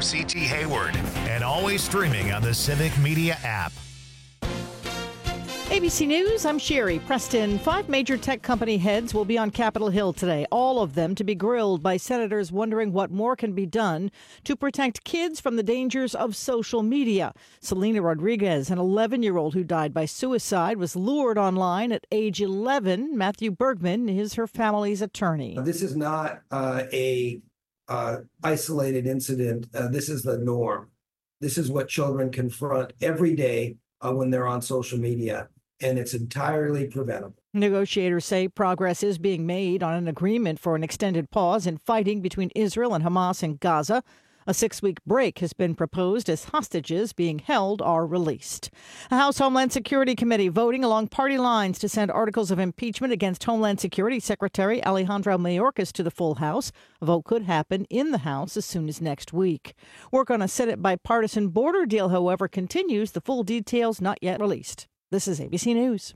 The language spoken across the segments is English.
CT Hayward, and always streaming on the Civic Media app. ABC News, I'm Sherry Preston. 5 major tech company heads will be on Capitol Hill today, all of them to be grilled by senators wondering what more can be done to protect kids from the dangers of social media. Selena Rodriguez, an 11-year-old who died by suicide, was lured online at age 11. Matthew Bergman is her family's attorney. This is not a isolated incident. This is the norm. This is what children confront every day when they're on social media, and it's entirely preventable. Negotiators say progress is being made on an agreement for an extended pause in fighting between Israel and Hamas in Gaza. A 6-week break has been proposed as hostages being held are released. A House Homeland Security Committee voting along party lines to send articles of impeachment against Homeland Security Secretary Alejandro Mayorkas to the full House. A vote could happen in the House as soon as next week. Work on a Senate bipartisan border deal, however, continues. The full details not yet released. This is ABC News.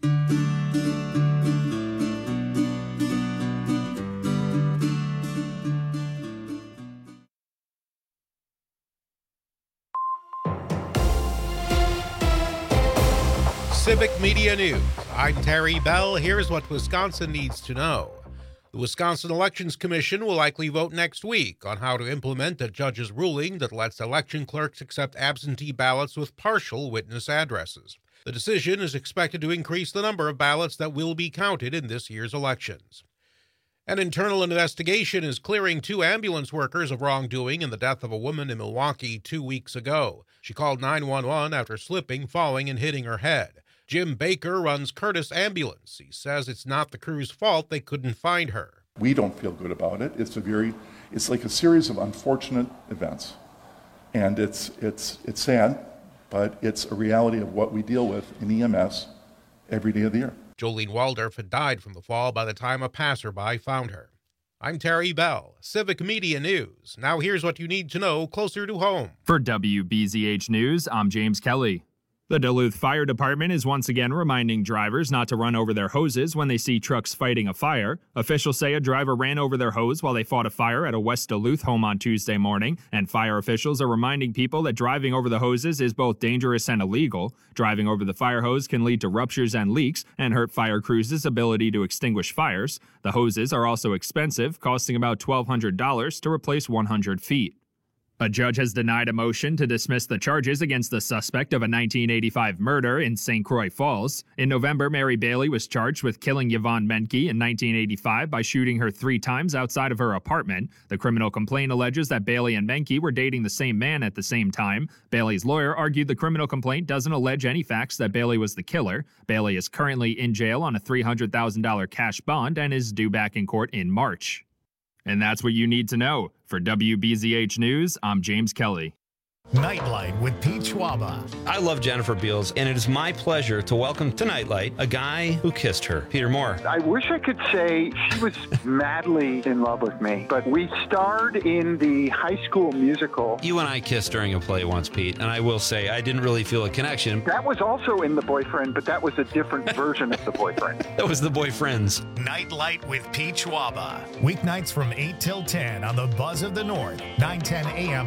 Civic Media News. I'm Terry Bell. Here's what Wisconsin needs to know. The Wisconsin Elections Commission will likely vote next week on how to implement a judge's ruling that lets election clerks accept absentee ballots with partial witness addresses. The decision is expected to increase the number of ballots that will be counted in this year's elections. An internal investigation is clearing 2 ambulance workers of wrongdoing in the death of a woman in Milwaukee 2 weeks ago. She called 911 after slipping, falling, and hitting her head. Jim Baker runs Curtis Ambulance. He says it's not the crew's fault they couldn't find her. We don't feel good about it. It's like a series of unfortunate events. And it's sad, but it's a reality of what we deal with in EMS every day of the year. Jolene Waldorf had died from the fall by the time a passerby found her. I'm Terry Bell, Civic Media News. Now here's what you need to know closer to home. For WBZH News, I'm James Kelly. The Duluth Fire Department is once again reminding drivers not to run over their hoses when they see trucks fighting a fire. Officials say a driver ran over their hose while they fought a fire at a West Duluth home on Tuesday morning, and fire officials are reminding people that driving over the hoses is both dangerous and illegal. Driving over the fire hose can lead to ruptures and leaks and hurt fire crews' ability to extinguish fires. The hoses are also expensive, costing about $1,200 to replace 100 feet. A judge has denied a motion to dismiss the charges against the suspect of a 1985 murder in St. Croix Falls. In November, Mary Bailey was charged with killing Yvonne Menke in 1985 by shooting her 3 times outside of her apartment. The criminal complaint alleges that Bailey and Menke were dating the same man at the same time. Bailey's lawyer argued the criminal complaint doesn't allege any facts that Bailey was the killer. Bailey is currently in jail on a $300,000 cash bond and is due back in court in March. And that's what you need to know. For WBZH News, I'm James Kelly. Nightlight with Pete Schwaba. I love Jennifer Beals, and it is my pleasure to welcome to Nightlight a guy who kissed her, Peter Moore. I wish I could say she was madly in love with me, but we starred in the High School Musical. You and I kissed during a play once, Pete, and I will say I didn't really feel a connection. That was also in The Boyfriend, but that was a different version of The Boyfriend. That was The Boyfriends. Nightlight with Pete Schwaba. Weeknights from 8 till 10 on the Buzz of the North, 910 AM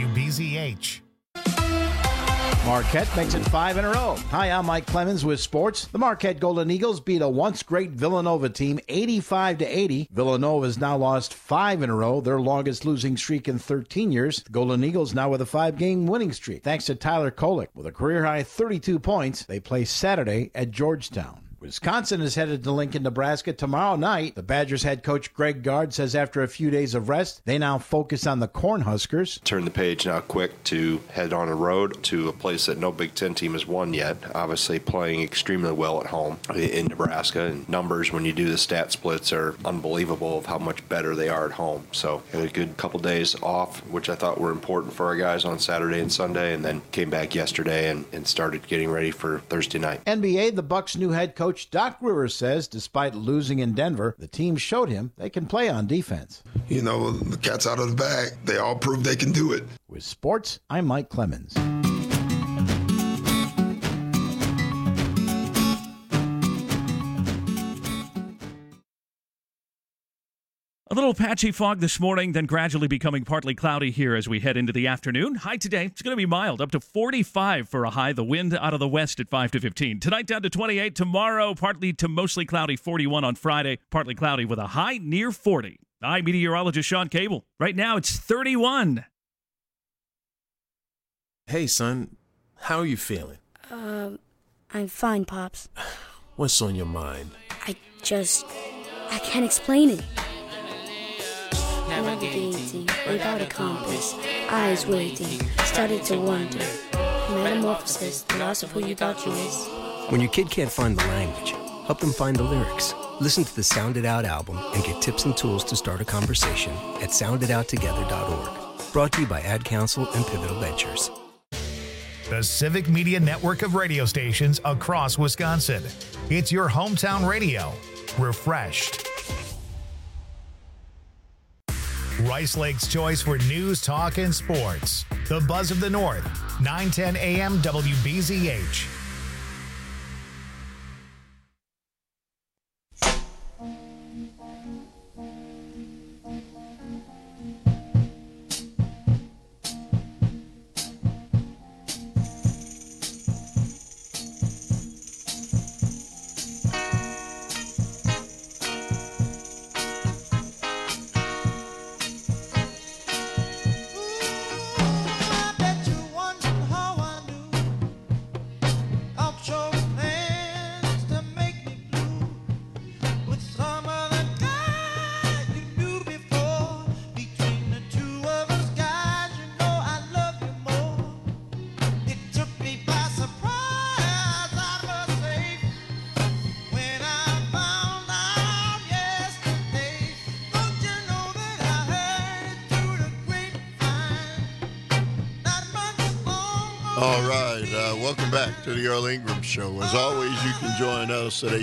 WBZH. Marquette makes it 5 in a row. Hi, I'm Mike Clemens with sports. The Marquette Golden Eagles beat a once great Villanova team 85-80. Villanova has now lost 5 in a row, their longest losing streak in 13 years. The Golden Eagles now with a 5-game winning streak, thanks to Tyler Kolek with a career-high 32 points. They play Saturday at Georgetown. Wisconsin is headed to Lincoln, Nebraska tomorrow night. The Badgers head coach Greg Gard says after a few days of rest, they now focus on the Cornhuskers. Turn the page now quick to head on a road to a place that no Big Ten team has won yet. Obviously playing extremely well at home in Nebraska. And numbers, when you do the stat splits, are unbelievable of how much better they are at home. So had a good couple days off, which I thought were important for our guys on Saturday and Sunday, and then came back yesterday and started getting ready for Thursday night. NBA, the Bucks' new head coach Doc Rivers says despite losing in Denver, the team showed him they can play on defense. You know, the cat's out of the bag. They all proved they can do it. With sports, I'm Mike Clemens. little patchy fog this morning, then gradually becoming partly cloudy here as we head into the afternoon. High today, it's going to be mild, up to 45 for a high. The wind out of the west at 5 to 15. Tonight down to 28. Tomorrow, partly to mostly cloudy, 41 on Friday. Partly cloudy with a high near 40. I'm meteorologist Sean Cable. Right now, it's 31. Hey, son. How are you feeling? I'm fine, Pops. What's on your mind? I can't explain it. Navigating without a compass, eyes waiting, started to wonder. Metamorphosis, the loss of who you thought you was. When your kid can't find the language, help them find the lyrics. Listen to the Sound It Out album and get tips and tools to start a conversation at sounditouttogether.org. Brought to you by Ad Council and Pivotal Ventures. The Civic Media network of radio stations across Wisconsin. It's your hometown radio. Refreshed. Rice Lake's choice for news, talk, and sports. The Buzz of the North, 910 AM WBZH. All right, welcome back to the Earl Ingram Show. As always, you can join us at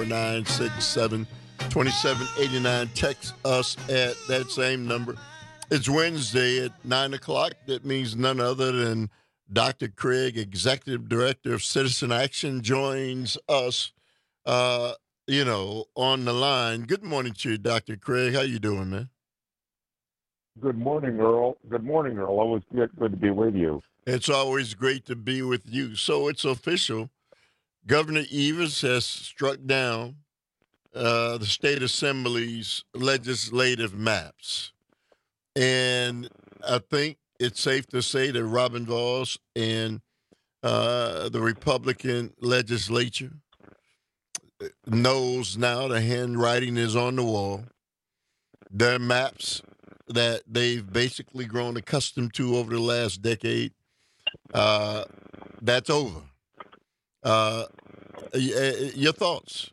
844-967-2789. Text us at that same number. It's Wednesday at 9 o'clock. That means none other than Dr. Craig, Executive Director of Citizen Action, joins us, on the line. Good morning to you, Dr. Craig. How you doing, man? Good morning, Earl. Always good to be with you. It's always great to be with you. So it's official. Governor Evers has struck down the state assembly's legislative maps. And I think it's safe to say that Robin Vos and the Republican legislature knows now the handwriting is on the wall. Their maps that they've basically grown accustomed to over the last decade, that's over. Your thoughts?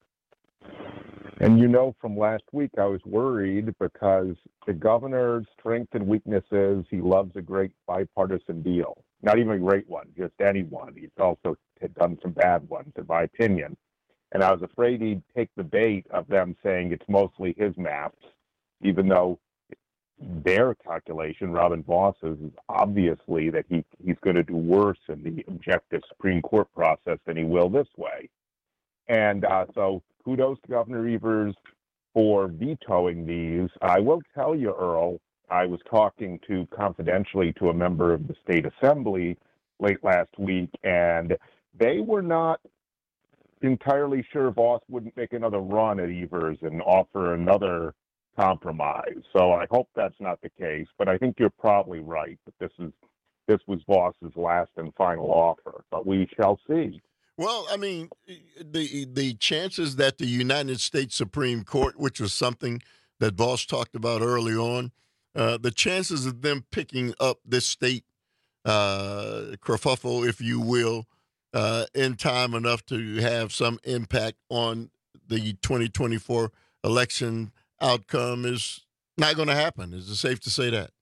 And from last week, I was worried because the governor's strength and weakness is he loves a great bipartisan deal. Not even a great one, just any one. He's also done some bad ones, in my opinion. And I was afraid he'd take the bait of them saying it's mostly his maps, even though their calculation, Robin Voss's, is obviously that he's going to do worse in the objective Supreme Court process than he will this way. And so kudos to Governor Evers for vetoing these. I will tell you, Earl, I was talking confidentially to a member of the state assembly late last week, and they were not entirely sure Voss wouldn't make another run at Evers and offer another compromise. So I hope that's not the case, but I think you're probably right that this was Voss's last and final offer, but we shall see. Well, I mean, the chances that the United States Supreme Court, which was something that Voss talked about early on, the chances of them picking up this state kerfuffle, if you will, in time enough to have some impact on the 2024 election outcome is not going to happen. Is it safe to say that?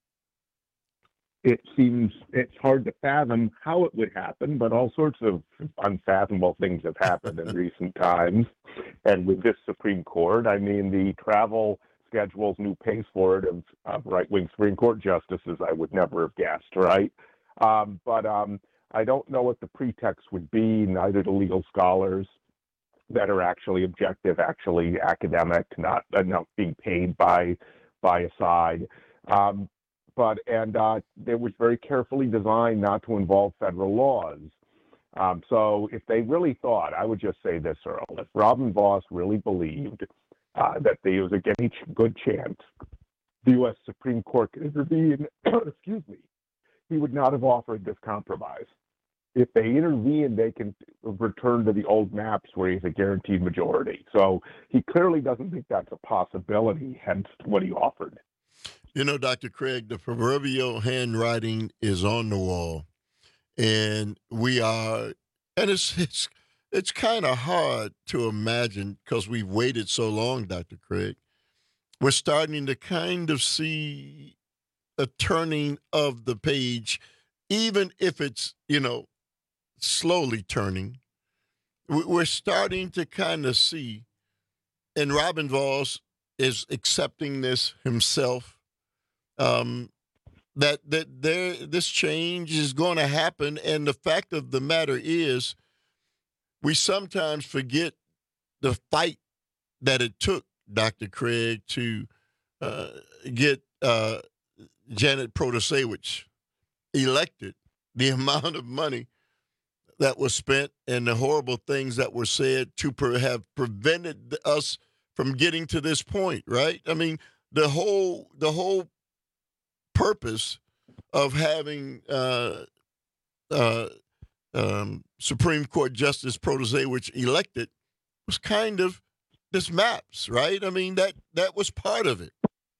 It's hard to fathom how it would happen, but all sorts of unfathomable things have happened in recent times. And with this Supreme Court, I mean, the travel schedule's new pace for it of right-wing Supreme Court justices, I would never have guessed, right? But I don't know what the pretext would be, neither do legal scholars. that are actually objective, actually academic, not being paid by a side. But it was very carefully designed not to involve federal laws. So if they really thought, I would just say this, Earl, if Robin Vos really believed that there was any good chance the U.S. Supreme Court could intervene, excuse me, he would not have offered this compromise. If they intervene, they can return to the old maps where he has a guaranteed majority. So he clearly doesn't think that's a possibility, hence what he offered. You know, Dr. Craig, the proverbial handwriting is on the wall. And it's kind of hard to imagine because we've waited so long, Dr. Craig. We're starting to kind of see a turning of the page, even if it's, slowly turning. We're starting to kind of see, and Robin Vos is accepting this himself, that this change is going to happen. And the fact of the matter is, we sometimes forget the fight that it took, Dr. Craig, to get Janet Protasewicz elected, the amount of money that was spent and the horrible things that were said to have prevented us from getting to this point, right? I mean, the whole purpose of having Supreme Court Justice Protasewicz elected was kind of this maps, right? I mean, that was part of it.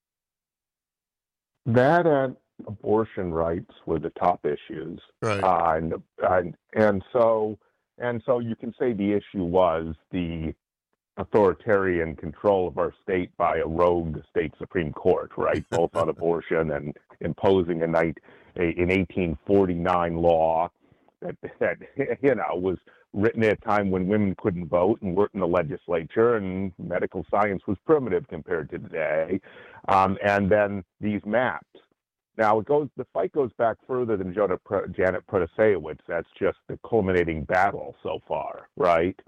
That and abortion rights were the top issues, right? And so you can say the issue was the authoritarian control of our state by a rogue state Supreme Court, right? Both on abortion and imposing an 1849 law that was written at a time when women couldn't vote and weren't in the legislature, and medical science was primitive compared to today. And then these maps. Now the fight goes back further than Janet Protasewicz. That's just the culminating battle so far, right?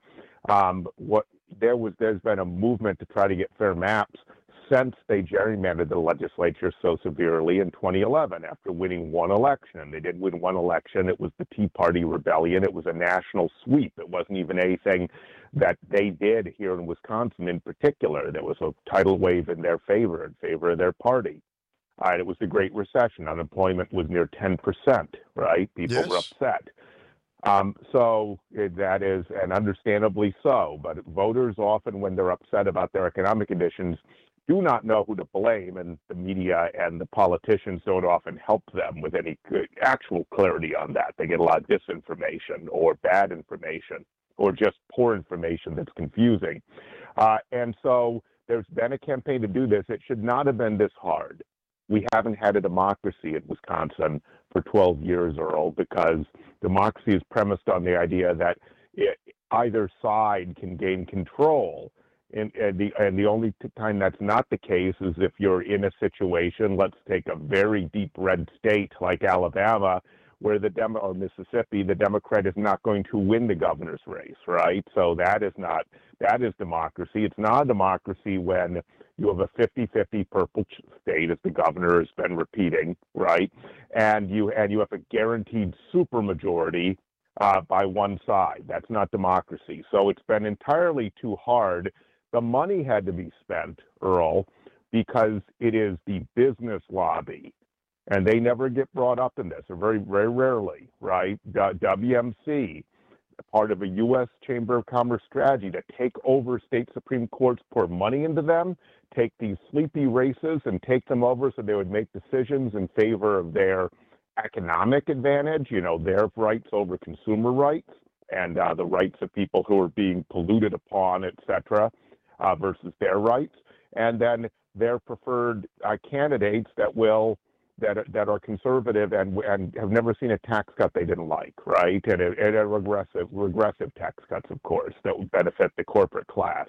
There's been a movement to try to get fair maps since they gerrymandered the legislature so severely in 2011 after winning one election. They did win one election. It was the Tea Party rebellion. It was a national sweep. It wasn't even anything that they did here in Wisconsin in particular. There was a tidal wave in their favor, of their party. And it was the Great Recession. Unemployment was near 10%, right? People were upset. So that is, and understandably so, but voters often, when they're upset about their economic conditions, do not know who to blame, and the media and the politicians don't often help them with any actual clarity on that. They get a lot of disinformation or bad information or just poor information that's confusing. And so there's been a campaign to do this. It should not have been this hard. We haven't had a democracy in Wisconsin for 12 years, Earl, because democracy is premised on the idea that either side can gain control. And the only time that's not the case is if you're in a situation, let's take a very deep red state like Alabama, where or Mississippi, the Democrat is not going to win the governor's race, right? So that is democracy. It's not a democracy when you have a 50-50 purple state, as the governor has been repeating, right? And you have a guaranteed supermajority by one side. That's not democracy. So it's been entirely too hard. The money had to be spent, Earl, because it is the business lobby. And they never get brought up in this, or very, very rarely, right? WMC, part of a U.S. Chamber of Commerce strategy to take over state Supreme Courts, pour money into them, take these sleepy races and take them over so they would make decisions in favor of their economic advantage, their rights over consumer rights and the rights of people who are being polluted upon, et cetera, versus their rights. And then their preferred candidates that are conservative and have never seen a tax cut they didn't like, right? And a regressive tax cuts, of course, that would benefit the corporate class.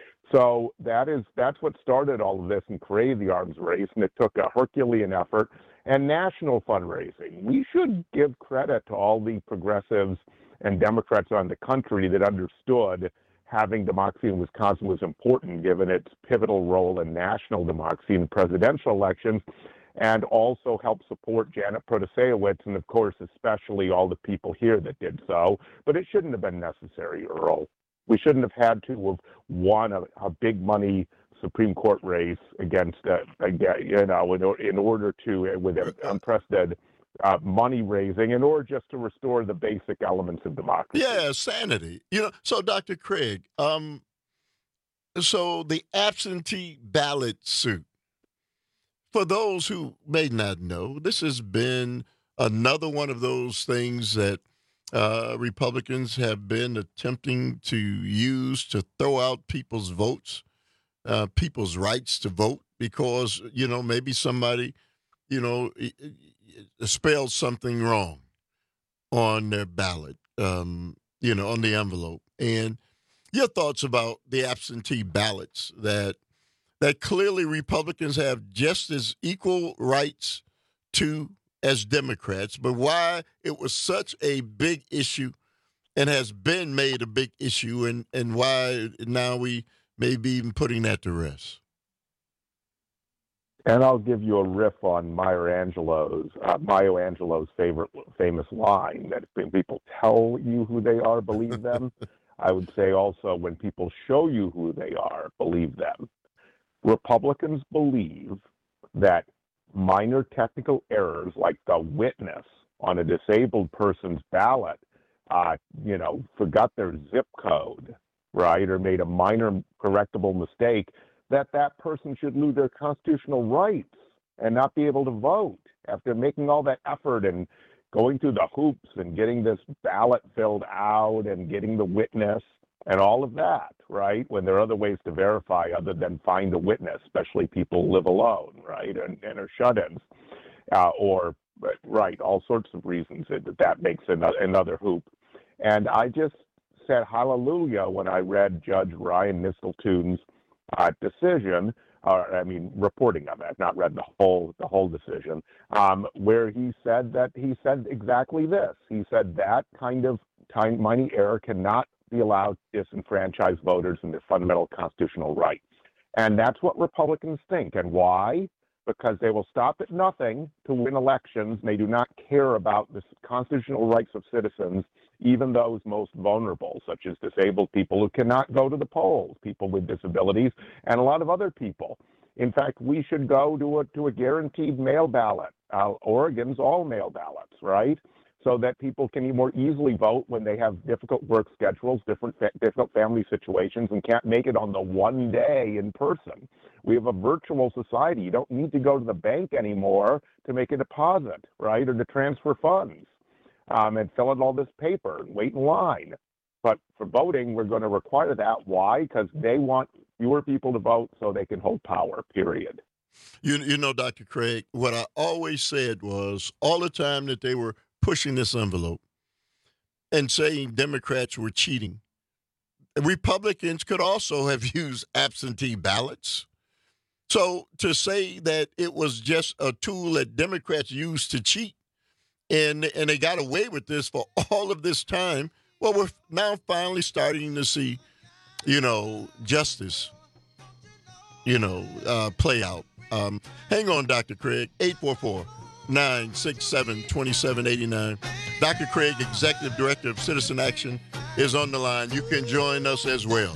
So that's what started all of this and created the arms race, and it took a Herculean effort and national fundraising. We should give credit to all the progressives and Democrats on the country that understood having democracy in Wisconsin was important given its pivotal role in national democracy in presidential elections, and also help support Janet Protasiewicz, and of course, especially all the people here that did so. But it shouldn't have been necessary, Earl. We shouldn't have had to have won a big money Supreme Court race against, in order to, with unprecedented money raising, in order just to restore the basic elements of democracy. Yeah, sanity. So Dr. Craig, so the absentee ballot suit, for those who may not know, this has been another one of those things that Republicans have been attempting to use to throw out people's votes, people's rights to vote, because, maybe somebody, spelled something wrong on their ballot, on the envelope. And your thoughts about the absentee ballots that clearly Republicans have just as equal rights to as Democrats, but why it was such a big issue and has been made a big issue, and why now we may be even putting that to rest. And I'll give you a riff on Maya Angelou's famous line that when people tell you who they are, believe them. I would say also when people show you who they are, believe them. Republicans believe that minor technical errors like the witness on a disabled person's ballot, forgot their zip code, right, or made a minor correctable mistake, that person should lose their constitutional rights and not be able to vote after making all that effort and going through the hoops and getting this ballot filled out and getting the witness and all of that, right? When there are other ways to verify other than find a witness, especially people who live alone, right, and are shut-ins, all sorts of reasons that makes another hoop. And I just said hallelujah when I read Judge Ryan Nisteltoon's decision, reporting of it, not read the whole decision, where he said exactly this. He said that kind of tiny error cannot be allowed to disenfranchise voters in their fundamental constitutional rights. And that's what Republicans think. And why? Because they will stop at nothing to win elections. They do not care about the constitutional rights of citizens, even those most vulnerable, such as disabled people who cannot go to the polls, people with disabilities, and a lot of other people. In fact, we should go to a guaranteed mail ballot. Oregon's all mail ballots, right? So that people can more easily vote when they have difficult work schedules, difficult family situations, and can't make it on the one day in person. We have a virtual society. You don't need to go to the bank anymore to make a deposit, right, or to transfer funds and fill out all this paper and wait in line. But for voting, we're going to require that. Why? Because they want fewer people to vote so they can hold power, period. Dr. Craig, what I always said was all the time that they were pushing this envelope and saying Democrats were cheating, Republicans could also have used absentee ballots. So to say that it was just a tool that Democrats used to cheat and they got away with this for all of this time, well, we're now finally starting to see, justice, play out. Hang on, Dr. Craig, 844-967-2789. Dr. Craig, Executive Director of Citizen Action, is on the line. You can join us as well.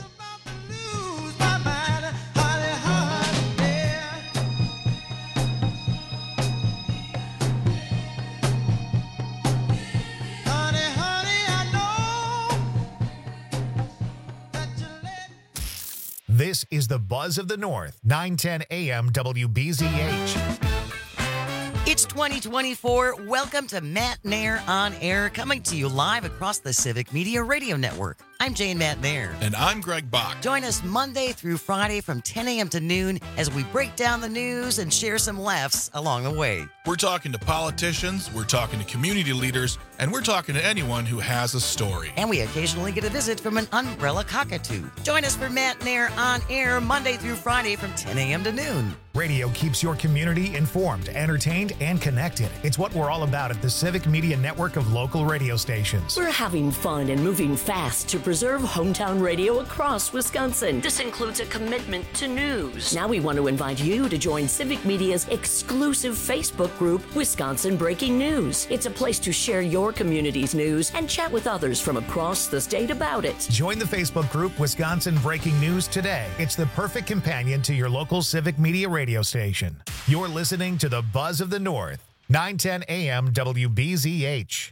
This is the Buzz of the North, 910 AM WBZH. It's 2024. Welcome to Matt Nair On Air, coming to you live across the Civic Media Radio Network. I'm Jane Matt Nair. And I'm Greg Bach. Join us Monday through Friday from 10 a.m. to noon as we break down the news and share some laughs along the way. We're talking to politicians, we're talking to community leaders, and we're talking to anyone who has a story. And we occasionally get a visit from an umbrella cockatoo. Join us for Matt Nair On Air Monday through Friday from 10 a.m. to noon. Radio keeps your community informed, entertained, and connected. It's what we're all about at the Civic Media Network of local radio stations. We're having fun and moving fast to preserve hometown radio across Wisconsin. This includes a commitment to news. Now we want to invite you to join Civic Media's exclusive Facebook group, Wisconsin Breaking News. It's a place to share your community's news and chat with others from across the state about it. Join the Facebook group Wisconsin Breaking News today. It's the perfect companion to your local Civic Media radio station. You're listening to the Buzz of the North, 910 AM WBZH.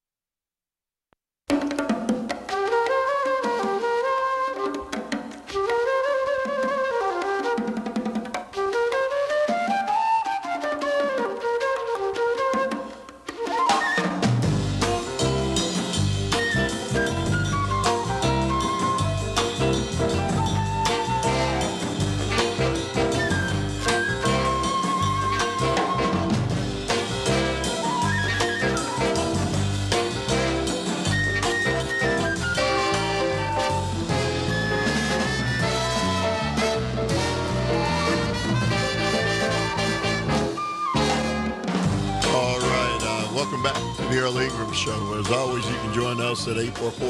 The Earl Ingram Show. As always, you can join us at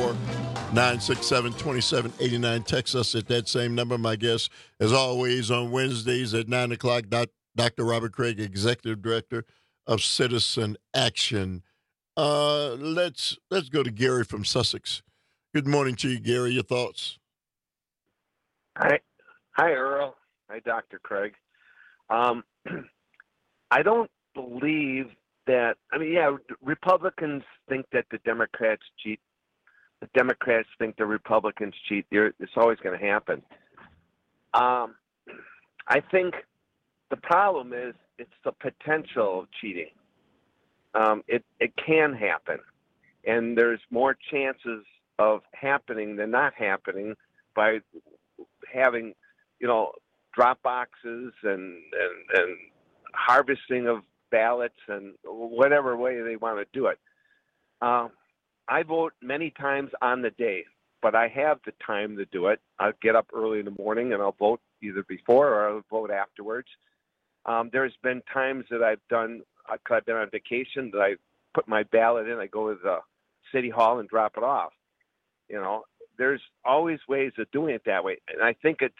844-967-2789. Text us at that same number. My guest, as always, on Wednesdays at 9 o'clock, Dr. Robert Craig, Executive Director of Citizen Action. Let's go to Gary from Sussex. Good morning to you, Gary. Your thoughts? Hi, Earl. Hi, Dr. Craig. I don't believe that, Republicans think that the Democrats cheat. The Democrats think the Republicans cheat. It's always going to happen. I think the problem is it's the potential of cheating. It can happen, and there's more chances of happening than not happening by having, drop boxes and harvesting of ballots and whatever way they want to do it. I vote many times on the day, but I have the time to do it. I'll get up early in the morning and I'll vote either before or I'll vote afterwards. There's been times that I've been on vacation, that I put my ballot in, I go to the city hall and drop it off. There's always ways of doing it that way. And I think it's,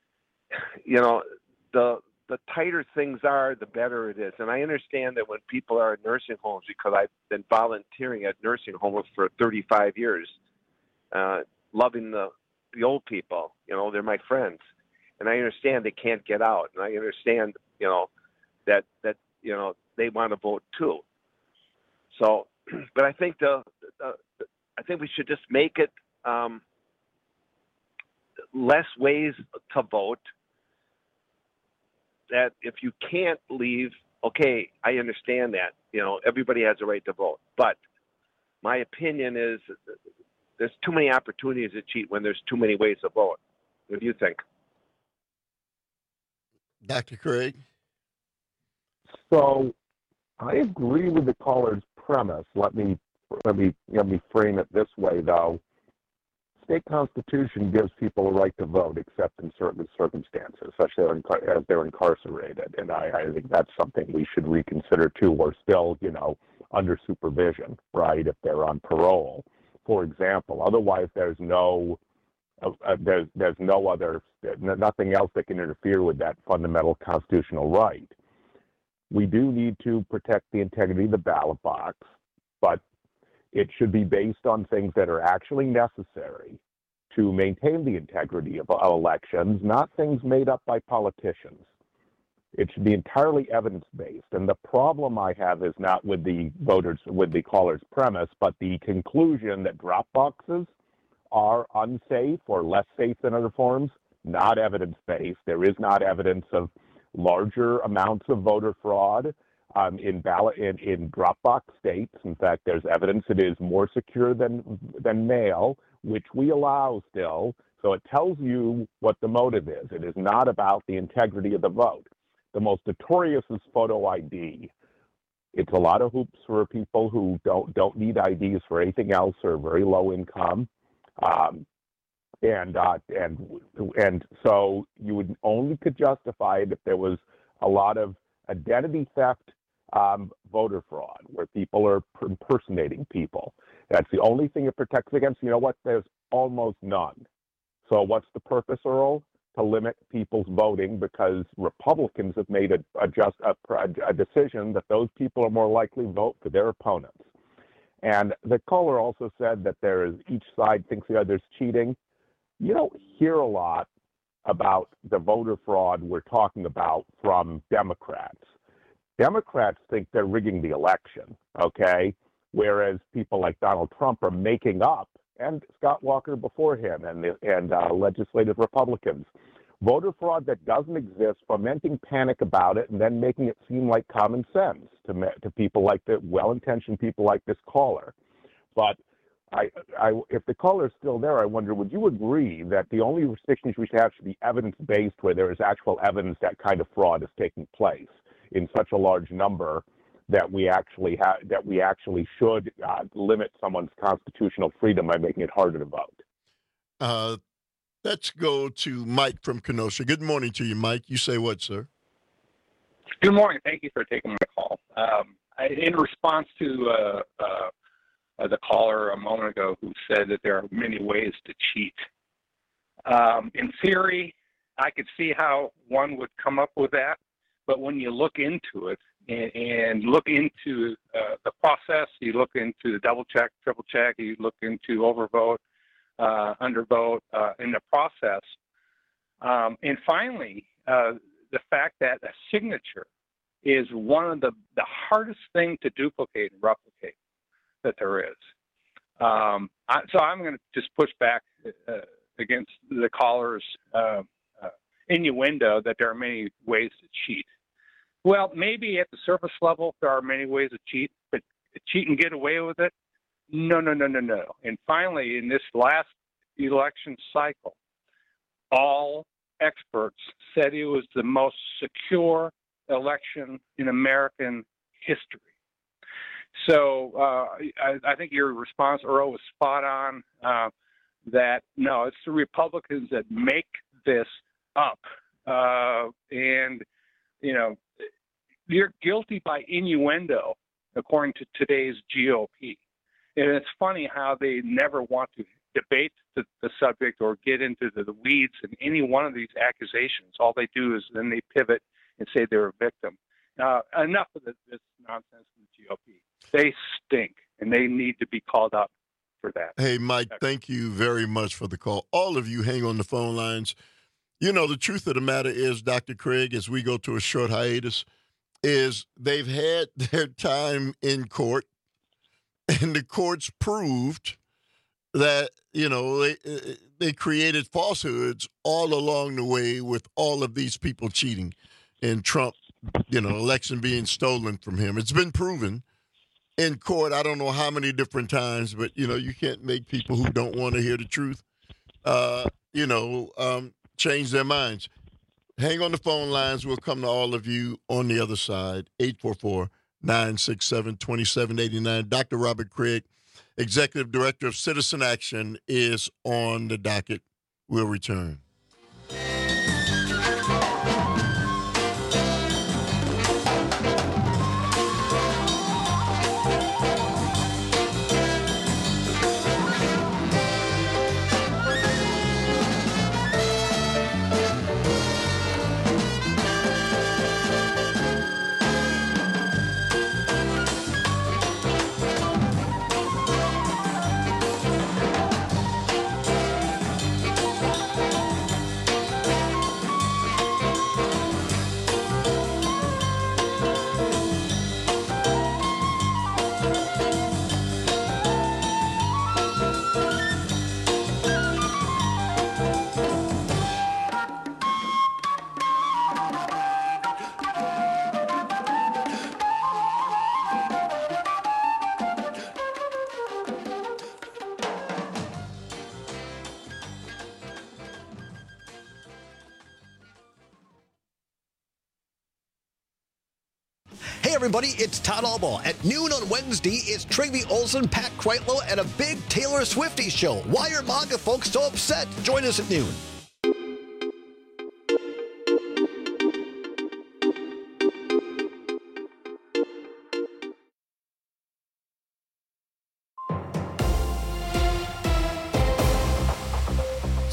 the tighter things are, the better it is. And I understand that when people are in nursing homes, because I've been volunteering at nursing homes for 35 years, loving the old people, they're my friends. And I understand they can't get out. And I understand, that they want to vote too. So, but I think I think we should just make it less ways to vote. That if you can't leave, okay, I understand that. Everybody has a right to vote. But my opinion is there's too many opportunities to cheat when there's too many ways to vote. What do you think? Dr. Craig? So I agree with the caller's premise. Let me frame it this way, though. State constitution gives people a right to vote, except in certain circumstances, such as they're incarcerated. And I think that's something we should reconsider too, or still, under supervision, right, if they're on parole, for example. Otherwise, there's nothing else that can interfere with that fundamental constitutional right. We do need to protect the integrity of the ballot box, but it should be based on things that are actually necessary to maintain the integrity of elections, not things made up by politicians. It should be entirely evidence-based. And the problem I have is not with the caller's premise, but the conclusion that drop boxes are unsafe or less safe than other forms, not evidence-based. There is not evidence of larger amounts of voter fraud in Dropbox states. In fact, there's evidence it is more secure than mail, which we allow still. So it tells you what the motive is. It is not about the integrity of the vote. The most notorious is photo ID. It's a lot of hoops for people who don't need IDs for anything else or very low income. And so you would only could justify it if there was a lot of identity theft, voter fraud, where people are impersonating people. That's the only thing it protects against. You know what? There's almost none. So what's the purpose, Earl? To limit people's voting, because Republicans have made a decision that those people are more likely to vote for their opponents. And the caller also said that each side thinks the other's cheating. You don't hear a lot about the voter fraud we're talking about from Democrats. Democrats think they're rigging the election, okay? Whereas people like Donald Trump are making up, and Scott Walker before him, and legislative Republicans, voter fraud that doesn't exist, fomenting panic about it, and then making it seem like common sense to people like well-intentioned people like this caller. But if the caller is still there, I wonder, would you agree that the only restrictions we should have should be evidence-based, where there is actual evidence that kind of fraud is taking place in such a large number that we actually should limit someone's constitutional freedom by making it harder to vote? Let's go to Mike from Kenosha. Good morning to you, Mike. You say what, sir? Good morning. Thank you for taking my call. In response to the caller a moment ago who said that there are many ways to cheat, in theory, I could see how one would come up with that, but when you look into it and look into the process, you look into the double check, triple check, you look into overvote, undervote in the process. And finally, the fact that a signature is one of the hardest thing to duplicate and replicate that there is. So I'm going to just push back against the caller's innuendo that there are many ways to cheat. Well, maybe at the surface level, there are many ways to cheat, but cheat and get away with it? No. And finally, in this last election cycle, all experts said it was the most secure election in American history. So I think your response, Earl, was spot on, that no, it's the Republicans that make this up. And, you know, you're guilty by innuendo, according to today's GOP. And it's funny how they never want to debate the subject or get into the weeds in any one of these accusations. All they do is then they pivot and say they're a victim. Enough of this nonsense from the GOP. They stink, and they need to be called out for that. Hey, Mike, thank you very much for the call. All of you hang on the phone lines. You know, the truth of the matter is, Dr. Craig, as we go to a short hiatus, is they've had their time in court, and the courts proved that, you know, they created falsehoods all along the way with all of these people cheating and Trump, you know, election being stolen from him. It's been proven in court, I don't know how many different times, but, you know, you can't make people who don't want to hear the truth, change their minds. Hang on the phone lines. We'll come to all of you on the other side. 844-967-2789. Dr. Robert Craig, Executive Director of Citizen Action, is on the docket. We'll return. Hey everybody, it's Todd Albaugh. At noon on Wednesday, it's Trygve Olsen, Pat Kreitlow, and a big Taylor Swiftie show. Why are MAGA folks so upset? Join us at noon.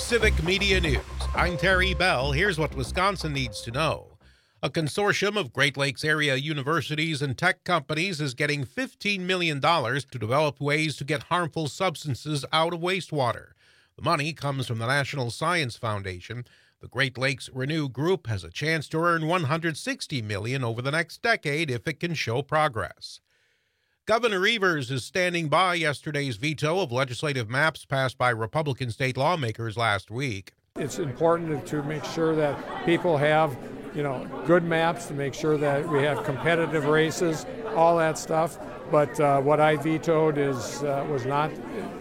Civic Media News. I'm Terry Bell. Here's what Wisconsin needs to know. A consortium of Great Lakes area universities and tech companies is getting $15 million to develop ways to get harmful substances out of wastewater. The money comes from the National Science Foundation. The Great Lakes Renew Group has a chance to earn $160 million over the next decade if it can show progress. Governor Evers is standing by yesterday's veto of legislative maps passed by Republican state lawmakers last week. It's important to make sure that people have good maps, to make sure that we have competitive races, all that stuff. But what I vetoed was not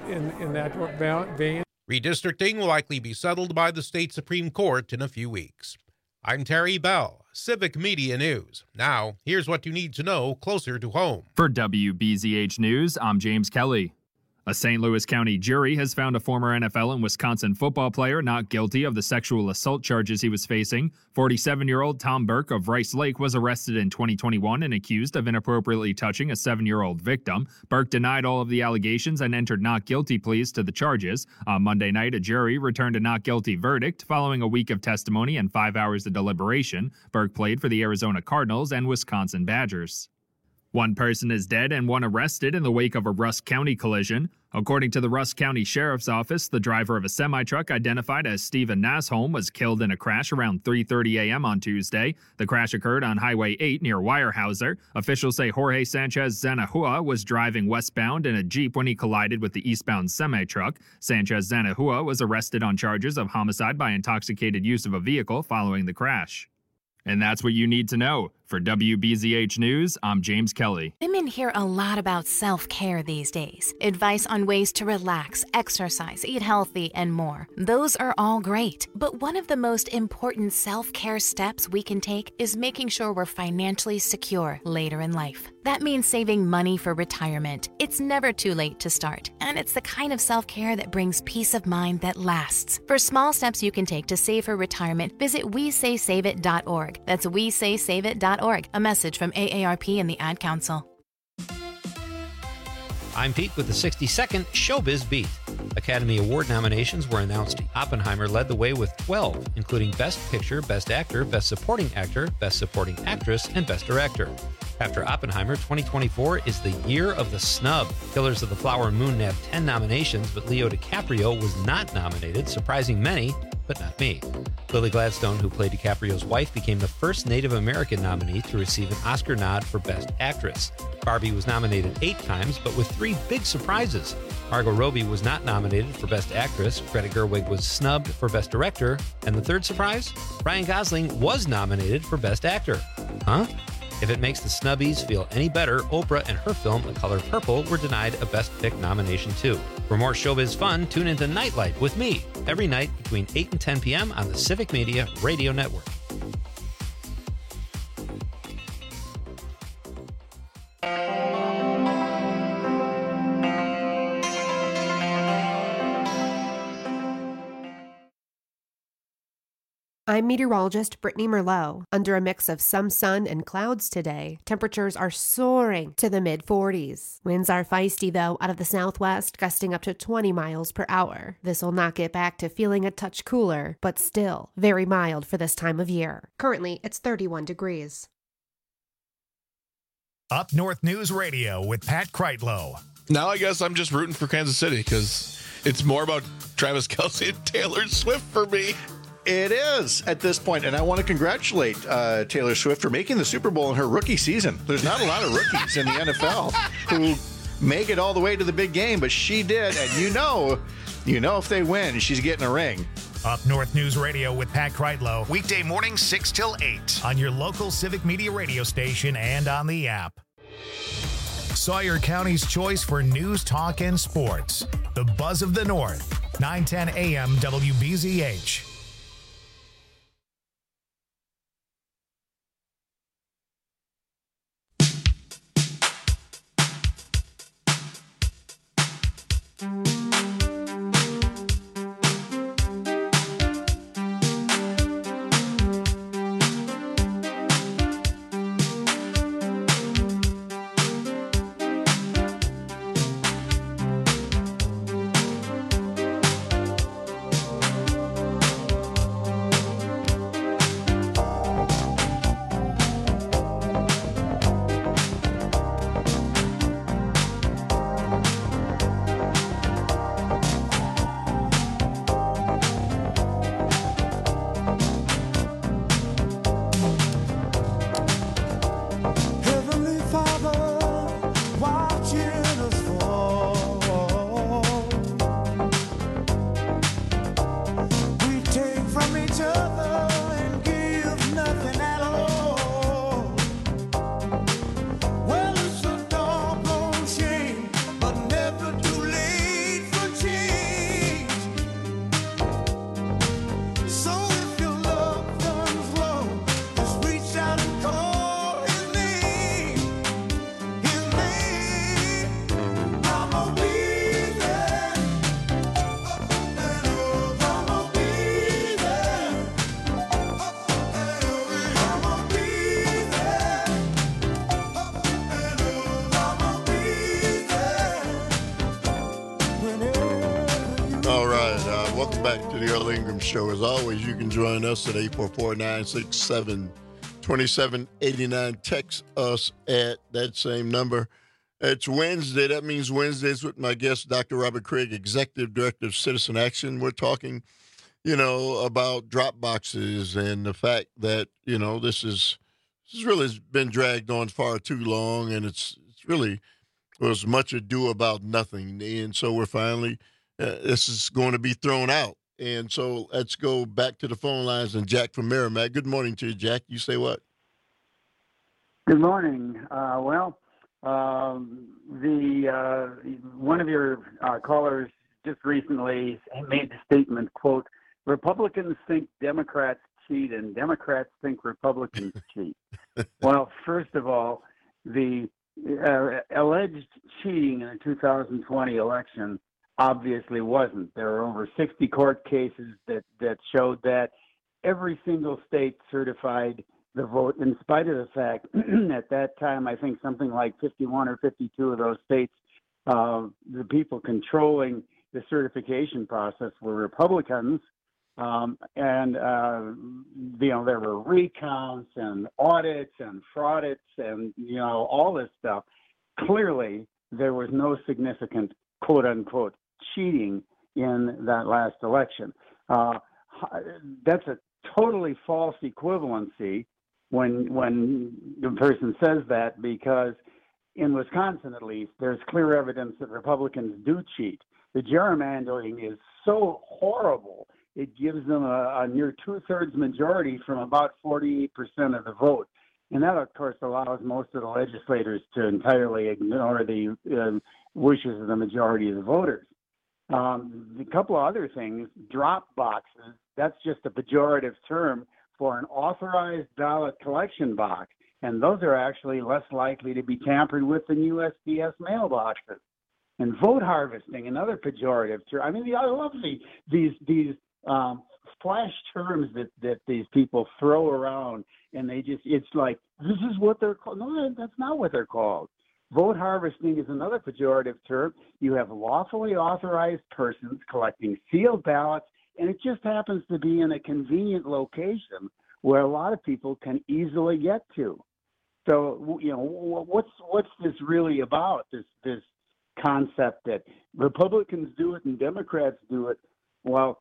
in that vein. Redistricting will likely be settled by the state Supreme Court in a few weeks. I'm Terry Bell, Civic Media News. Now, here's what you need to know closer to home. For WBZH News, I'm James Kelly. A St. Louis County jury has found a former NFL and Wisconsin football player not guilty of the sexual assault charges he was facing. 47-year-old Tom Burke of Rice Lake was arrested in 2021 and accused of inappropriately touching a 7-year-old victim. Burke denied all of the allegations and entered not guilty pleas to the charges. On Monday night, a jury returned a not guilty verdict following a week of testimony and 5 hours of deliberation. Burke played for the Arizona Cardinals and Wisconsin Badgers. One person is dead and one arrested in the wake of a Rusk County collision. According to the Rusk County Sheriff's Office, the driver of a semi-truck identified as Stephen Nasholm was killed in a crash around 3:30 a.m. on Tuesday. The crash occurred on Highway 8 near Weyerhaeuser. Officials say Jorge Sanchez Zanahua was driving westbound in a Jeep when he collided with the eastbound semi-truck. Sanchez Zanahua was arrested on charges of homicide by intoxicated use of a vehicle following the crash. And that's what you need to know. For WBZH News, I'm James Kelly. Women hear a lot about self-care these days. Advice on ways to relax, exercise, eat healthy, and more. Those are all great. But one of the most important self-care steps we can take is making sure we're financially secure later in life. That means saving money for retirement. It's never too late to start. And it's the kind of self-care that brings peace of mind that lasts. For small steps you can take to save for retirement, visit WeSaySaveIt.org. That's WeSaySaveIt.org. A message from AARP and the Ad Council. I'm Pete with the 60-second Showbiz Beat. Academy Award nominations were announced. Oppenheimer led the way with 12, including Best Picture, Best Actor, Best Supporting Actor, Best Supporting Actress, and Best Director. After Oppenheimer, 2024 is the year of the snub. Killers of the Flower Moon nabbed 10 nominations, but Leo DiCaprio was not nominated, surprising many, but not me. Lily Gladstone, who played DiCaprio's wife, became the first Native American nominee to receive an Oscar nod for Best Actress. Barbie was nominated 8 times, but with 3 big surprises. Margot Robbie was not nominated for Best Actress, Greta Gerwig was snubbed for Best Director, and the third surprise? Ryan Gosling was nominated for Best Actor. Huh? If it makes the snubbies feel any better, Oprah and her film A Color Purple were denied a Best Pick nomination too. For more showbiz fun, tune into Nightlight with me every night between 8 and 10 p.m. on the Civic Media Radio Network. I'm meteorologist Brittany Merlot. Under a mix of some sun and clouds today, temperatures are soaring to the mid-40s. Winds are feisty, though, out of the southwest, gusting up to 20 miles per hour. This will not get back to feeling a touch cooler, but still very mild for this time of year. Currently, it's 31 degrees. Up North News Radio with Pat Kreitlow. Now I guess I'm just rooting for Kansas City because it's more about Travis Kelce and Taylor Swift for me. It is at this point, and I want to congratulate Taylor Swift for making the Super Bowl in her rookie season. There's not a lot of rookies in the NFL who make it all the way to the big game, but she did, and you know if they win, she's getting a ring. Up North News Radio with Pat Kreitlow, weekday mornings 6 till 8 on your local Civic Media radio station and on the app. Sawyer County's choice for news, talk, and sports. The Buzz of the North, 910 AM WBZH. All right. Welcome back to the Earl Ingram Show. As always, you can join us at 844-967-2789. Text us at that same number. It's Wednesday. That means Wednesdays with my guest, Dr. Robert Craig, Executive Director of Citizen Action. We're talking, about drop boxes and the fact that, this has really been dragged on far too long, and it's really was much ado about nothing. And so we're finally, this is going to be thrown out. And so let's go back to the phone lines and Jack from Merrimack. Good morning to you, Jack. You say what? Good morning. One of your callers just recently made the statement, quote, Republicans think Democrats cheat and Democrats think Republicans cheat. Well, first of all, the alleged cheating in the 2020 election obviously wasn't. There were over 60 court cases that showed that every single state certified the vote, in spite of the fact at that time, I think something like 51 or 52 of those states, the people controlling the certification process were Republicans. There were recounts and audits and fraudits and, all this stuff. Clearly, there was no significant, quote unquote, cheating in that last election. That's a totally false equivalency when the person says that, because in Wisconsin, at least, there's clear evidence that Republicans do cheat. The gerrymandering is so horrible, it gives them a near two-thirds majority from about 48% of the vote. And that, of course, allows most of the legislators to entirely ignore the wishes of the majority of the voters. A couple of other things, drop boxes, that's just a pejorative term for an authorized ballot collection box. And those are actually less likely to be tampered with than USPS mailboxes. And vote harvesting, another pejorative term. I mean, I love these flash terms that these people throw around, and it's like, this is what they're called. No, that's not what they're called. Vote harvesting is another pejorative term. You have lawfully authorized persons collecting sealed ballots, and it just happens to be in a convenient location where a lot of people can easily get to. So, what's this really about, this concept that Republicans do it and Democrats do it? Well,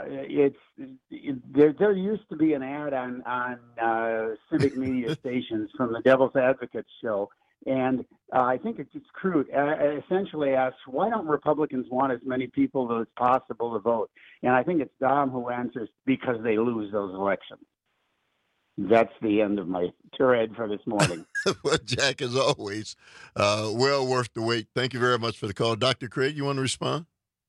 there used to be an ad on civic media stations from the Devil's Advocate show, and I think it's crude. Essentially asks, why don't Republicans want as many people as possible to vote? And I think it's Dom who answers, because they lose those elections. That's the end of my tirade for this morning. Well, Jack, as always, well worth the wait. Thank you very much for the call. Dr. Craig, you want to respond?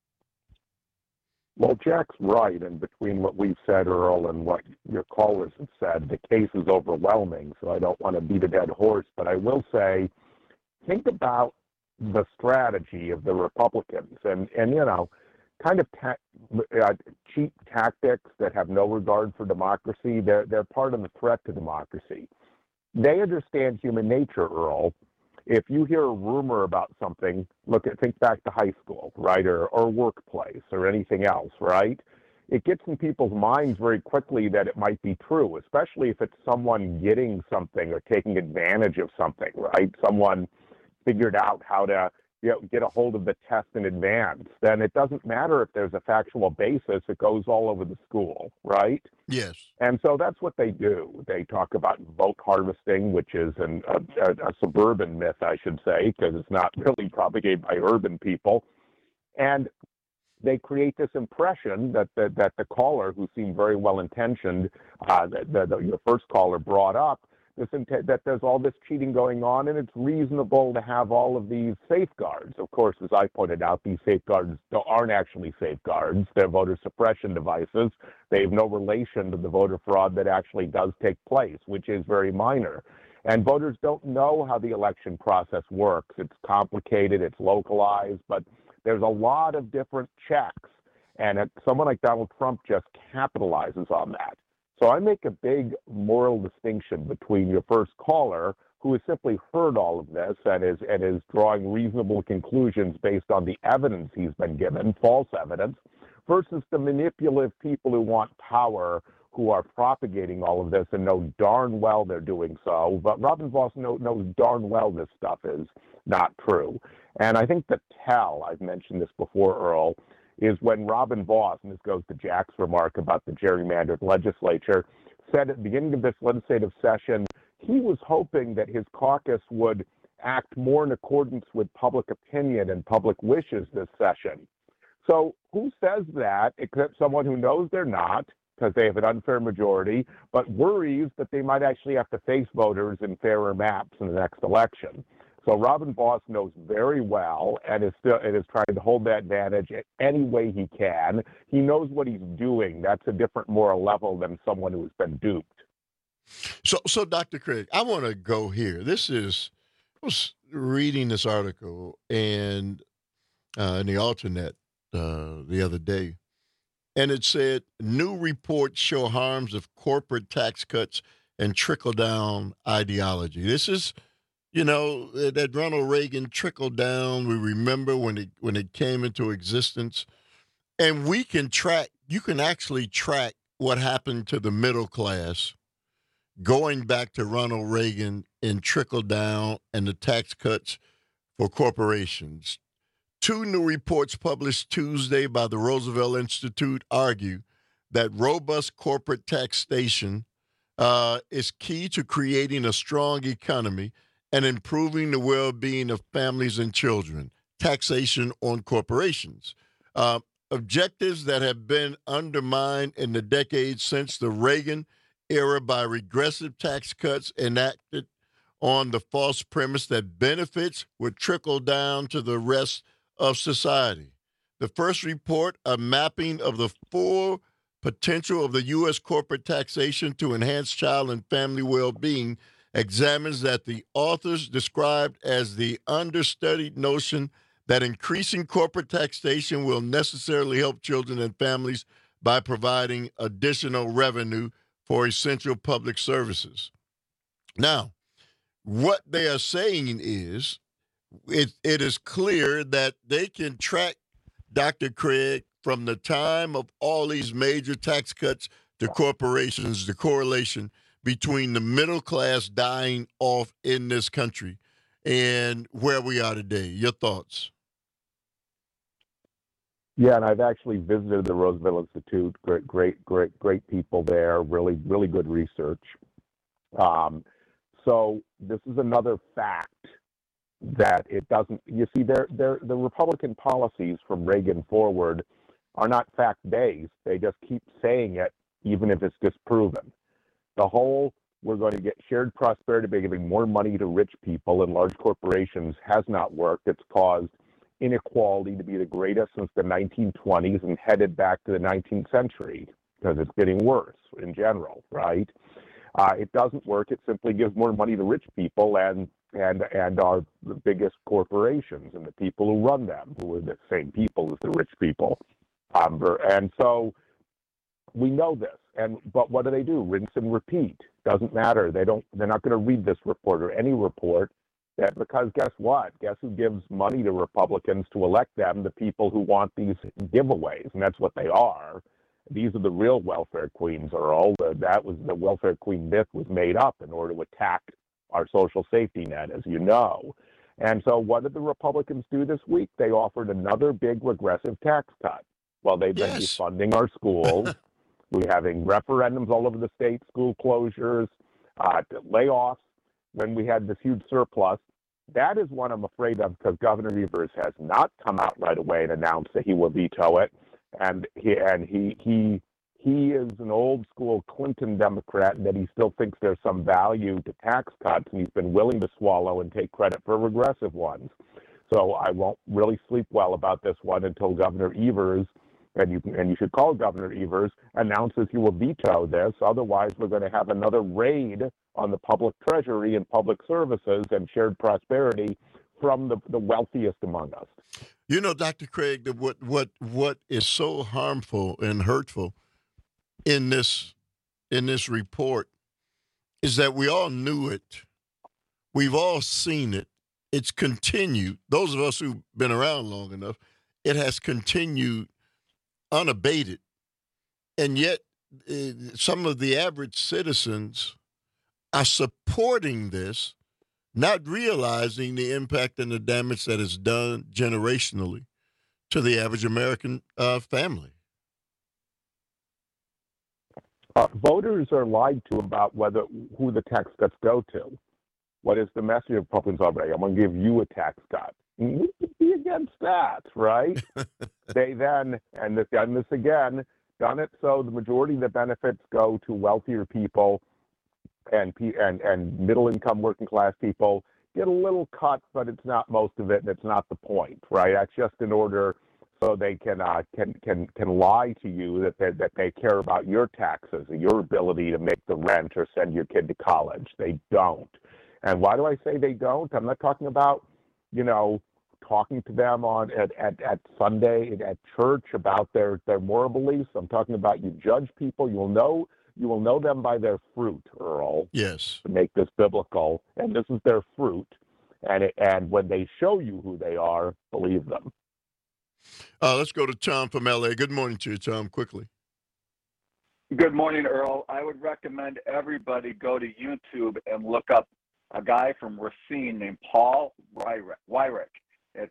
Well, Jack's right, and between what we've said, Earl, and what your callers have said, the case is overwhelming, so I don't want to beat a dead horse, but I will say, think about the strategy of the Republicans and kind of cheap tactics that have no regard for democracy. They're part of the threat to democracy. They understand human nature, Earl. If you hear a rumor about something, think back to high school, right, or workplace or anything else, right? It gets in people's minds very quickly that it might be true, especially if it's someone getting something or taking advantage of something, right? Someone figured out how to get a hold of the test in advance. Then it doesn't matter if there's a factual basis. It goes all over the school, right? Yes. And so that's what they do. They talk about vote harvesting, which is a suburban myth, I should say, because it's not really propagated by urban people. And they create this impression that the caller, who seemed very well-intentioned, your first caller brought up, that there's all this cheating going on, and it's reasonable to have all of these safeguards. Of course, as I pointed out, these safeguards aren't actually safeguards. They're voter suppression devices. They have no relation to the voter fraud that actually does take place, which is very minor. And voters don't know how the election process works. It's complicated, it's localized, but there's a lot of different checks. And someone like Donald Trump just capitalizes on that. So I make a big moral distinction between your first caller, who has simply heard all of this and is drawing reasonable conclusions based on the evidence he's been given, false evidence, versus the manipulative people who want power, who are propagating all of this and know darn well they're doing so. But Robin Vos knows darn well this stuff is not true. And I think the tell, I've mentioned this before, Earl, is when Robin Vos, and this goes to Jack's remark about the gerrymandered legislature, said at the beginning of this legislative session, he was hoping that his caucus would act more in accordance with public opinion and public wishes this session. So who says that except someone who knows they're not, because they have an unfair majority, but worries that they might actually have to face voters in fairer maps in the next election. So Robin Vos knows very well and is trying to hold that advantage any way he can. He knows what he's doing. That's a different moral level than someone who's been duped. So Dr. Craig, I want to go here. I was reading this article and in the Alternate the other day, and it said, new reports show harms of corporate tax cuts and trickle-down ideology. This is, that Ronald Reagan trickled down. We remember when it came into existence. And you can actually track what happened to the middle class going back to Ronald Reagan and trickle down and the tax cuts for corporations. Two new reports published Tuesday by the Roosevelt Institute argue that robust corporate taxation is key to creating a strong economy and improving the well-being of families and children. Taxation on corporations. Objectives that have been undermined in the decades since the Reagan era by regressive tax cuts enacted on the false premise that benefits would trickle down to the rest of society. The first report, a mapping of the full potential of the U.S. corporate taxation to enhance child and family well-being, examines that the authors described as the understudied notion that increasing corporate taxation will necessarily help children and families by providing additional revenue for essential public services. Now, what they are saying is, it is clear that they can track, Dr. Craig, from the time of all these major tax cuts to corporations, the correlation between the middle class dying off in this country and where we are today. Your thoughts? Yeah, and I've actually visited the Roosevelt Institute. Great people there. Really, really good research. So this is another fact that it doesn't. You see, the Republican policies from Reagan forward are not fact-based. They just keep saying it, even if it's disproven. The whole we're going to get shared prosperity by giving more money to rich people and large corporations has not worked. It's caused inequality to be the greatest since the 1920s and headed back to the 19th century because it's getting worse in general, right? It doesn't work. It simply gives more money to rich people and our biggest corporations and the people who run them, who are the same people as the rich people. And so we know this. But what do? Rinse and repeat. Doesn't matter. They're not going to read this report or any report. Because guess what? Guess who gives money to Republicans to elect them? The people who want these giveaways, and that's what they are. These are the real welfare queens, Earl. That was the welfare queen myth was made up in order to attack our social safety net, as you know. And so what did the Republicans do this week? They offered another big regressive tax cut. Well, they've been defunding our schools. We're having referendums all over the state, school closures, layoffs. When we had this huge surplus, that is what I'm afraid of because Governor Evers has not come out right away and announced that he will veto it. And he is an old school Clinton Democrat that he still thinks there's some value to tax cuts, and he's been willing to swallow and take credit for regressive ones. So I won't really sleep well about this one until Governor Evers, and you should call Governor Evers, announces he will veto this. Otherwise, we're going to have another raid on the public treasury and public services and shared prosperity from the wealthiest among us. You know, Dr. Craig, what is so harmful and hurtful in this report is that we all knew it. We've all seen it. It's continued. Those of us who've been around long enough, it has continued unabated. And yet, some of the average citizens are supporting this, not realizing the impact and the damage that is done generationally to the average American family. Voters are lied to about who the tax cuts go to. What is the message of Republicans already? I'm going to give you a tax cut. We could be against that, right? They then, and they've done this again, done it so the majority of the benefits go to wealthier people and middle-income working-class people get a little cut, but it's not most of it, and it's not the point, right? That's just in order so they can lie to you that they care about your taxes and your ability to make the rent or send your kid to college. They don't. And why do I say they don't? I'm not talking about, talking to them at Sunday at church about their moral beliefs. I'm talking about you judge people. You will know them by their fruit, Earl. Yes. To make this biblical, and this is their fruit. And when they show you who they are, believe them. Let's go to Tom from L.A. Good morning to you, Tom, quickly. Good morning, Earl. I would recommend everybody go to YouTube and look up a guy from Racine named Paul Weyrich. It's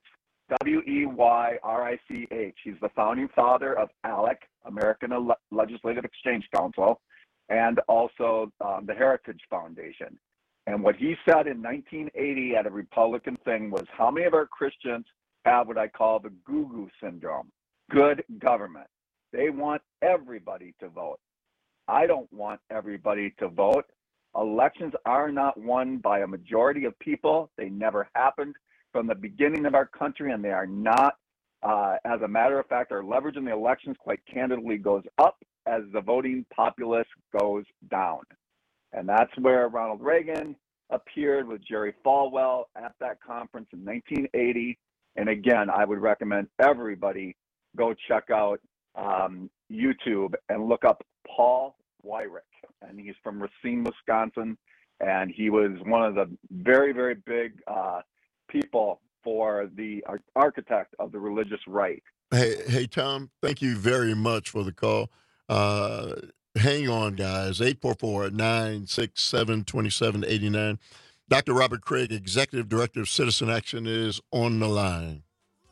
Weyrich. He's the founding father of ALEC, American Legislative Exchange Council, and also the Heritage Foundation. And what he said in 1980 at a Republican thing was, how many of our Christians have what I call the goo-goo syndrome, good government? They want everybody to vote. I don't want everybody to vote. Elections are not won by a majority of people. They never happened from the beginning of our country, and they are not. As a matter of fact, our leverage in the elections quite candidly goes up as the voting populace goes down. And that's where Ronald Reagan appeared with Jerry Falwell at that conference in 1980. And again, I would recommend everybody go check out YouTube and look up Paul Weyrich. And he's from Racine, Wisconsin. And he was one of the very, very big people for the architect of the religious right. Hey, Tom, thank you very much for the call. Hang on, guys. 844-967-2789. Dr. Robert Craig, Executive Director of Citizen Action, is on the line.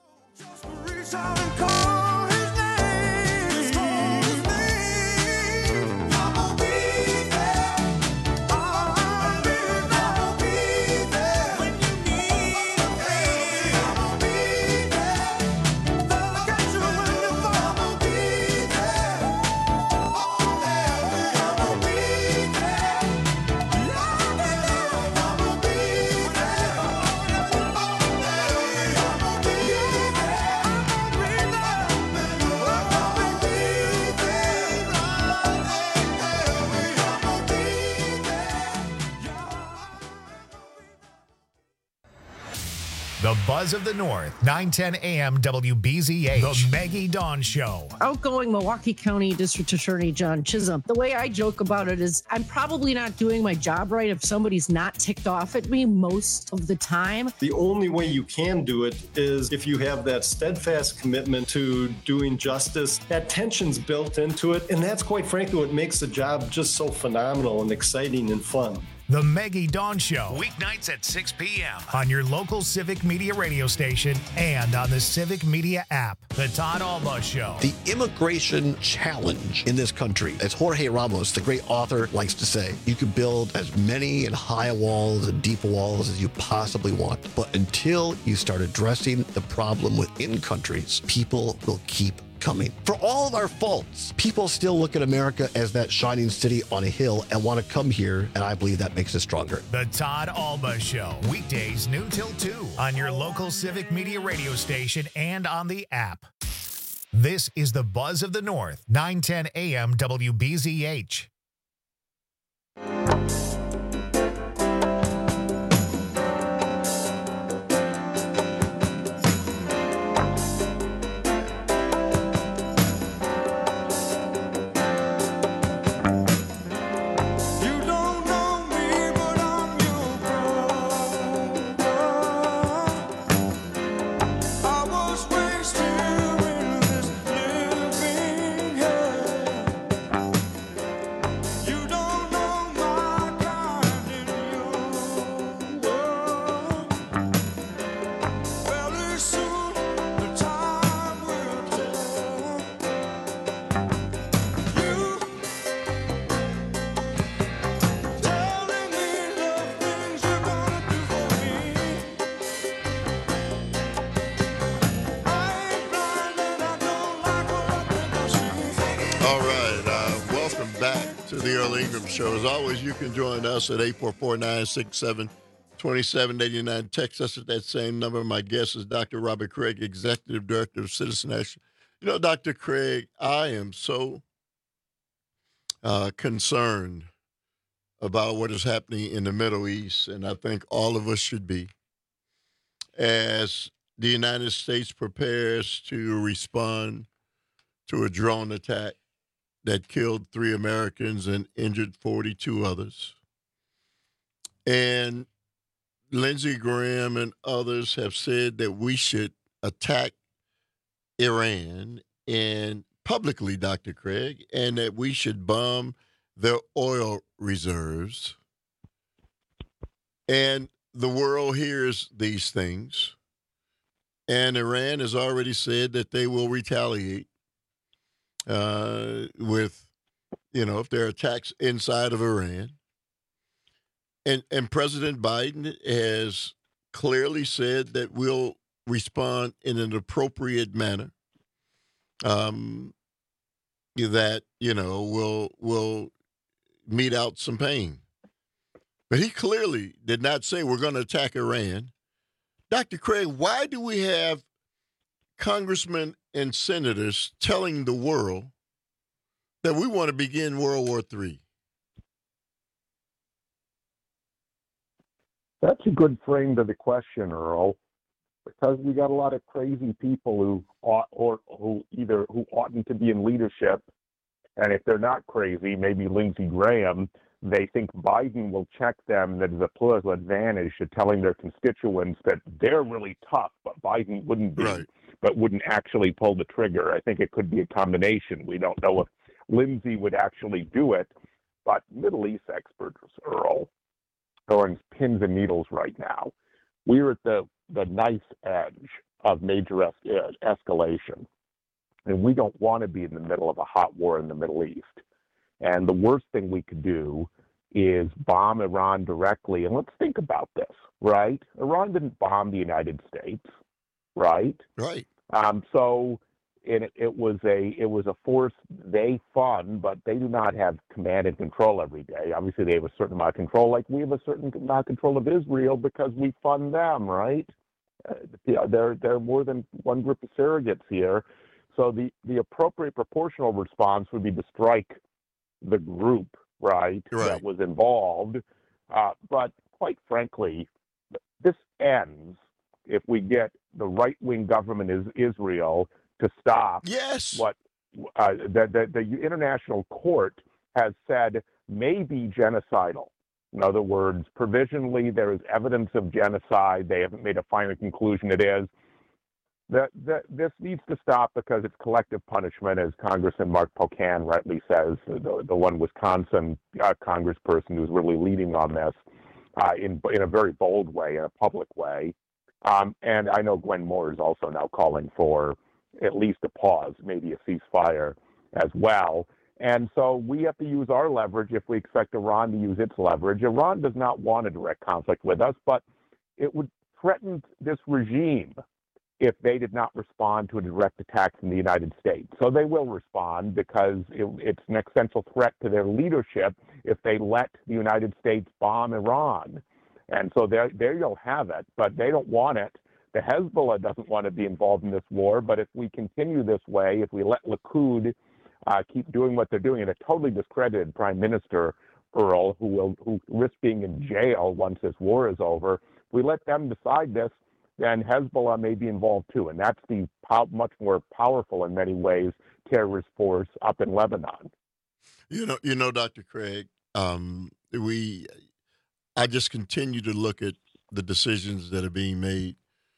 The Buzz of the North, 910 AM WBZH. The Maggie Dawn Show. Outgoing Milwaukee County District Attorney John Chisholm. The way I joke about it is I'm probably not doing my job right if somebody's not ticked off at me most of the time. The only way you can do it is if you have that steadfast commitment to doing justice. That tension's built into it, and that's quite frankly what makes the job just so phenomenal and exciting and fun. The Maggie Dawn Show, weeknights at 6 p.m. on your local Civic Media radio station and on the Civic Media app. The Todd Alba Show. The immigration challenge in this country, as Jorge Ramos, the great author, likes to say, you can build as many and high walls and deep walls as you possibly want. But until you start addressing the problem within countries, people will keep coming. For all of our faults, people still look at America as that shining city on a hill and want to come here, and I believe that makes us stronger. The Todd Alba Show, weekdays noon till 2 on your local Civic Media radio station and on the app. This is the Buzz of the North, 910 AM WBZH. All right. Welcome back to the Earl Ingram Show. As always, you can join us at 844-967-2789. Text us at that same number. My guest is Dr. Robert Craig, Executive Director of Citizen Action. You know, Dr. Craig, I am so concerned about what is happening in the Middle East, and I think all of us should be, as the United States prepares to respond to a drone attack that killed 3 Americans and injured 42 others. And Lindsey Graham and others have said that we should attack Iran and publicly, Dr. Craig, and that we should bomb their oil reserves. And the world hears these things. And Iran has already said that they will retaliate with, if there are attacks inside of Iran. And President Biden has clearly said that we'll respond in an appropriate manner. That, will mete out some pain. But he clearly did not say we're going to attack Iran. Dr. Craig, why do we have congressmen and senators telling the world that we want to begin World War III? That's a good frame to the question, Earl, because we got a lot of crazy people who oughtn't to be in leadership, and if they're not crazy, maybe Lindsey Graham, they think Biden will check them. That is a political advantage to telling their constituents that they're really tough, but Biden wouldn't be, but wouldn't actually pull the trigger. I think it could be a combination. We don't know if Lindsey would actually do it, but Middle East experts, Earl, are on pins and needles right now. We're at the knife edge of major escalation, and we don't want to be in the middle of a hot war in the Middle East. And the worst thing we could do is bomb Iran directly. And let's think about this, right? Iran didn't bomb the United States, right? Right. So it was a force they fund, but they do not have command and control every day. Obviously, they have a certain amount of control, like we have a certain amount of control of Israel because we fund them, right? There are more than one group of surrogates here. So the appropriate proportional response would be to strike the group, right, that was involved. But quite frankly, this ends if we get the right-wing government in Israel to stop what the International Court has said may be genocidal. In other words, provisionally there is evidence of genocide. They haven't made a final conclusion it is. This needs to stop because it's collective punishment, as Congressman Mark Pocan rightly says, the one Wisconsin congressperson who's really leading on this in a very bold way, in a public way. And I know Gwen Moore is also now calling for at least a pause, maybe a ceasefire as well. And so we have to use our leverage if we expect Iran to use its leverage. Iran does not want a direct conflict with us, but it would threaten this regime if they did not respond to a direct attack from the United States. So they will respond because it's an existential threat to their leadership if they let the United States bomb Iran. And so there you'll have it, but they don't want it. The Hezbollah doesn't want to be involved in this war, but if we continue this way, if we let Likud keep doing what they're doing, and a totally discredited prime minister, Earl, who risks being in jail once this war is over, if we let them decide this, then Hezbollah may be involved too, and that's the much more powerful in many ways terrorist force up in Lebanon. You know, Dr. Craig, I just continue to look at the decisions that are being made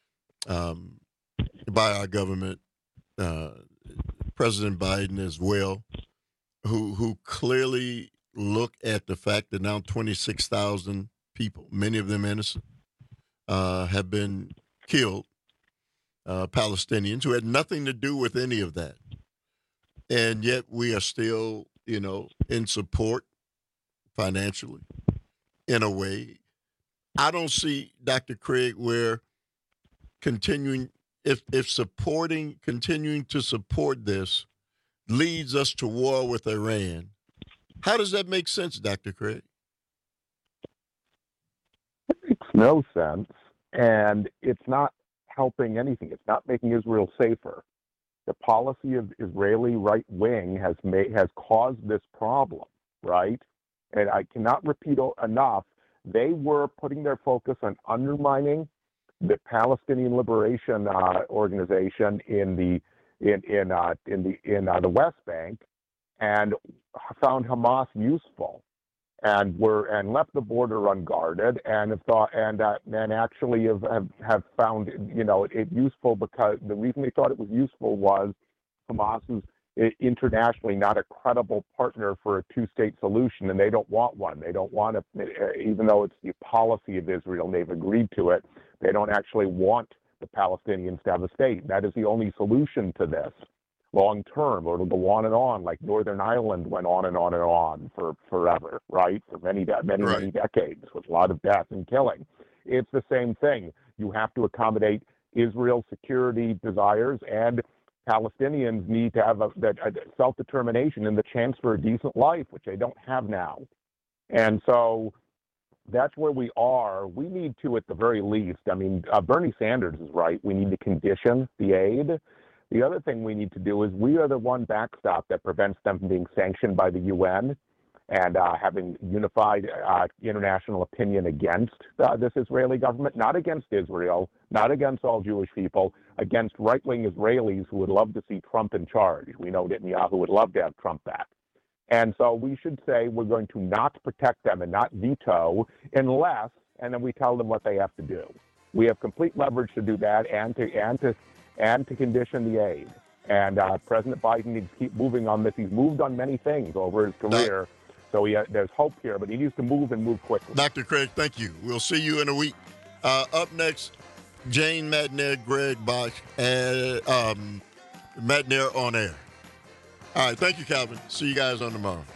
by our government, President Biden as well, who clearly look at the fact that now 26,000 people, many of them innocent, have been killed, Palestinians who had nothing to do with any of that. And yet we are still, in support financially in a way. I don't see, Dr. Craig, where continuing to support this leads us to war with Iran. How does that make sense, Dr. Craig? It makes no sense, and it's not helping anything. It's not making Israel safer. The policy of Israeli right wing has caused this problem, right? And I cannot repeat enough. They were putting their focus on undermining the Palestinian Liberation Organization in the West Bank, and found Hamas useful, and left the border unguarded, and actually have found it useful because the reason they thought it was useful was Hamas is internationally not a credible partner for a two-state solution, and they don't want one. They don't want to, even though it's the policy of Israel, and they've agreed to it. They don't actually want the Palestinians to have a state. That is the only solution to this long term, or it'll go on and on, like Northern Ireland went on and on and on for forever, right? For many decades, with a lot of death and killing. It's the same thing. You have to accommodate Israel's security desires, and Palestinians need to have a self-determination and the chance for a decent life, which they don't have now. And so that's where we are. We need to, at the very least, Bernie Sanders is right. We need to condition the aid. The other thing we need to do is we are the one backstop that prevents them from being sanctioned by the UN and having unified international opinion against this Israeli government, not against Israel, not against all Jewish people, against right-wing Israelis who would love to see Trump in charge. We know Netanyahu would love to have Trump back. And so we should say we're going to not protect them and not veto unless, and then we tell them what they have to do. We have complete leverage to do that and to condition the aid. And President Biden needs to keep moving on this. He's moved on many things over his career. So there's hope here, but he needs to move and move quickly. Dr. Craig, thank you. We'll see you in a week. Up next, Jane Matenaer, Greg Bach, and Matenaer on air. All right, thank you, Calvin. See you guys on tomorrow.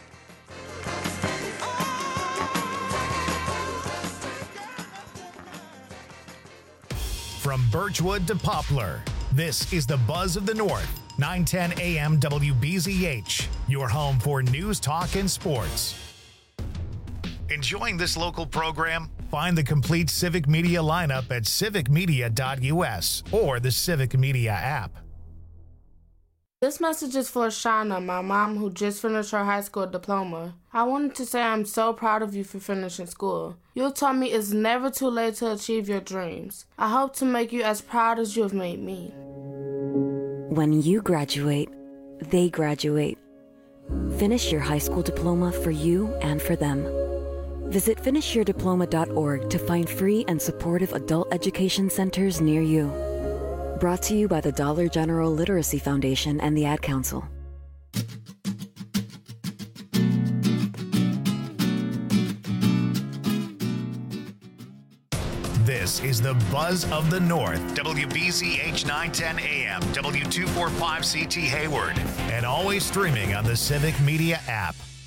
From Birchwood to Poplar, this is the Buzz of the North, 910 AM WBZH, your home for news, talk, and sports. Enjoying this local program? Find the complete Civic Media lineup at civicmedia.us or the Civic Media app. This message is for Shauna, my mom who just finished her high school diploma. I wanted to say I'm so proud of you for finishing school. You taught me it's never too late to achieve your dreams. I hope to make you as proud as you have made me. When you graduate, they graduate. Finish your high school diploma for you and for them. Visit finishyourdiploma.org to find free and supportive adult education centers near you. Brought to you by the Dollar General Literacy Foundation and the Ad Council. This is the Buzz of the North, WBZH 910 AM, W245CT Hayward, and always streaming on the Civic Media app.